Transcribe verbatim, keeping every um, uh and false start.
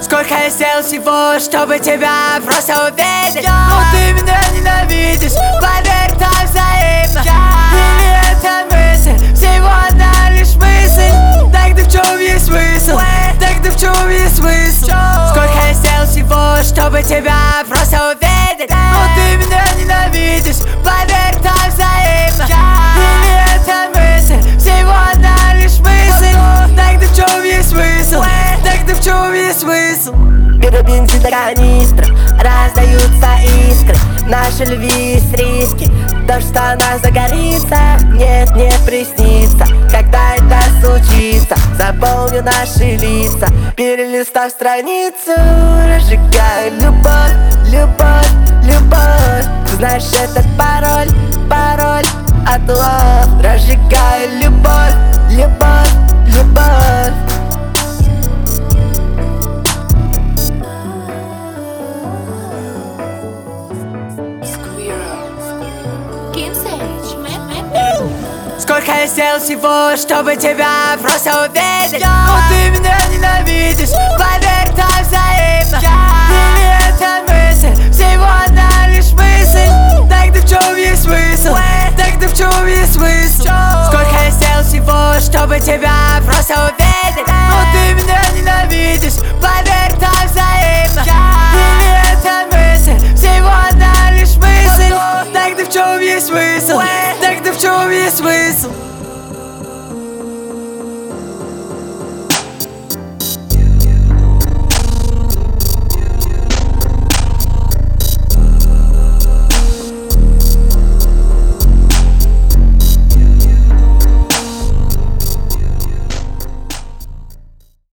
Сколько я сделал всего, чтобы тебя просто увидеть. Но ты меня ненавидишь, поверь, так взаимно. Или это мысль, всего одна лишь мысль. Тогда в чем есть смысл? Тогда в чем есть смысл? Сколько я сделал всего, чтобы тебя просто увидеть. Но ты меня ненавидишь, поверь, так взаимно. Или это мысль, всего одна лишь мысль. Тогда в чем есть смысл? Тогда в чем есть смысл? Беру бензин до канистры, раздаются искры. Наши любви с риски, то, что она загорится, нет, не приснится. Когда это случится, заполню наши лица. Перелистав страницу, разжигаю любовь, любовь, любовь. Ты знаешь этот пароль, пароль от love. Разжигаю любовь, любовь, любовь. Сколько я сделал всего, чтобы тебя просто увидеть. Но ты меня ненавидишь, поверь, так взаимно. Или это мысль, всего одна лишь мысль. Тогда в чем есть смысл? Тогда в чем есть смысл? Сколько я сделал всего, чтобы тебя просто увидеть. Но ты меня ненавидишь, поверь, так взаимно. Или это мысль, всего одна лишь мысль. Тогда в чем есть смысл? Тогда в чем есть смысл?